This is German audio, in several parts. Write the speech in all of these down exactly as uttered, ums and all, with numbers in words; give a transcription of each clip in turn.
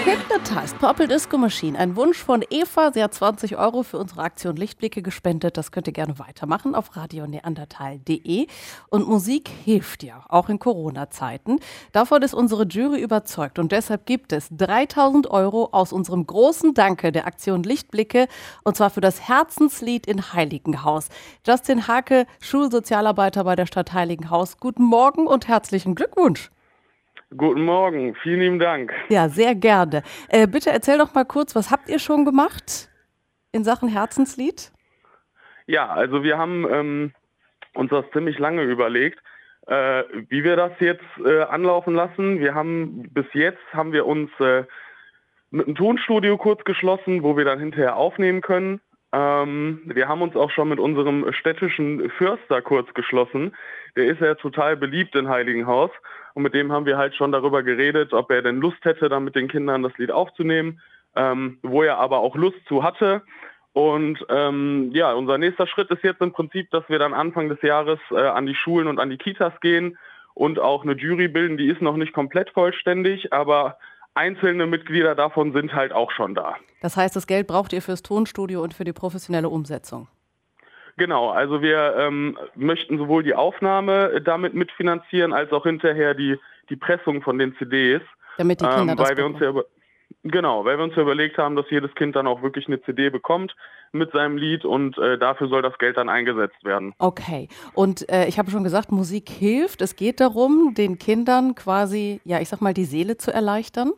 Hypnotized, Purple Disco Machine. Ein Wunsch von Eva. Sie hat zwanzig Euro für unsere Aktion Lichtblicke gespendet. Das könnt ihr gerne weitermachen auf radio neandertal punkt de. Und Musik hilft ja, auch in Corona-Zeiten. Davon ist unsere Jury überzeugt. Und deshalb gibt es dreitausend Euro aus unserem großen Danke der Aktion Lichtblicke. Und zwar für das Herzenslied in Heiligenhaus. Justin Hake, Schulsozialarbeiter bei der Stadt Heiligenhaus. Guten Morgen und herzlichen Glückwunsch. Guten Morgen, vielen lieben Dank. Ja, sehr gerne. Äh, bitte erzähl doch mal kurz, was habt ihr schon gemacht in Sachen Herzenslied? Ja, also wir haben ähm, uns das ziemlich lange überlegt, äh, wie wir das jetzt äh, anlaufen lassen. Wir haben bis jetzt haben wir uns äh, mit einem Tonstudio kurz geschlossen, wo wir dann hinterher aufnehmen können. Ähm, wir haben uns auch schon mit unserem städtischen Förster kurz geschlossen. Der ist ja total beliebt in Heiligenhaus. Und mit dem haben wir halt schon darüber geredet, ob er denn Lust hätte, dann mit den Kindern das Lied aufzunehmen, ähm, wo er aber auch Lust zu hatte. Und ähm, ja, unser nächster Schritt ist jetzt im Prinzip, dass wir dann Anfang des Jahres äh, an die Schulen und an die Kitas gehen und auch eine Jury bilden. Die ist noch nicht komplett vollständig, aber einzelne Mitglieder davon sind halt auch schon da. Das heißt, das Geld braucht ihr fürs Tonstudio und für die professionelle Umsetzung? Genau, also wir ähm, möchten sowohl die Aufnahme damit mitfinanzieren, als auch hinterher die, die Pressung von den C Ds. Damit die Kinder ähm, das weil wir uns ja über, Genau, weil wir uns ja überlegt haben, dass jedes Kind dann auch wirklich eine C D bekommt mit seinem Lied und äh, dafür soll das Geld dann eingesetzt werden. Okay, und äh, ich habe schon gesagt, Musik hilft. Es geht darum, den Kindern quasi, ja, ich sag mal, die Seele zu erleichtern.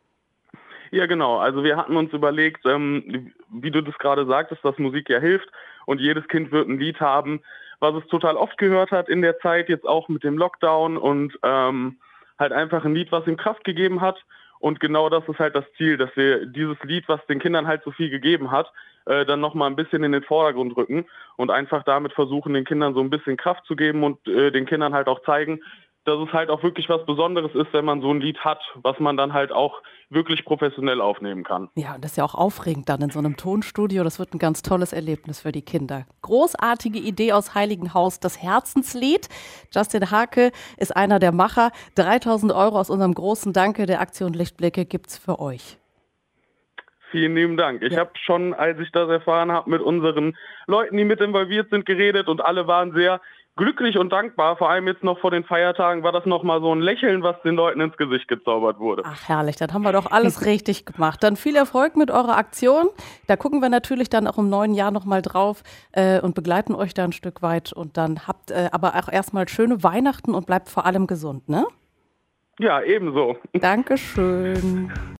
Ja, genau. Also wir hatten uns überlegt, ähm, wie du das gerade sagtest, dass Musik ja hilft und jedes Kind wird ein Lied haben, was es total oft gehört hat in der Zeit, jetzt auch mit dem Lockdown und ähm, halt einfach ein Lied, was ihm Kraft gegeben hat. Und genau das ist halt das Ziel, dass wir dieses Lied, was den Kindern halt so viel gegeben hat, äh, dann nochmal ein bisschen in den Vordergrund rücken und einfach damit versuchen, den Kindern so ein bisschen Kraft zu geben und äh, den Kindern halt auch zeigen, dass es halt auch wirklich was Besonderes ist, wenn man so ein Lied hat, was man dann halt auch wirklich professionell aufnehmen kann. Ja, und das ist ja auch aufregend dann in so einem Tonstudio. Das wird ein ganz tolles Erlebnis für die Kinder. Großartige Idee aus Heiligenhaus, das Herzenslied. Justin Hake ist einer der Macher. dreitausend Euro aus unserem großen Danke der Aktion Lichtblicke gibt's für euch. Vielen lieben Dank. Ich ja. habe schon, als ich das erfahren habe, mit unseren Leuten, die mit involviert sind, geredet und alle waren sehr glücklich und dankbar. Vor allem jetzt noch vor den Feiertagen war das nochmal so ein Lächeln, was den Leuten ins Gesicht gezaubert wurde. Ach herrlich, dann haben wir doch alles richtig gemacht. Dann viel Erfolg mit eurer Aktion. Da gucken wir natürlich dann auch im neuen Jahr nochmal drauf äh, und begleiten euch da ein Stück weit. Und dann habt äh, aber auch erstmal schöne Weihnachten und bleibt vor allem gesund, ne? Ja, ebenso. Dankeschön.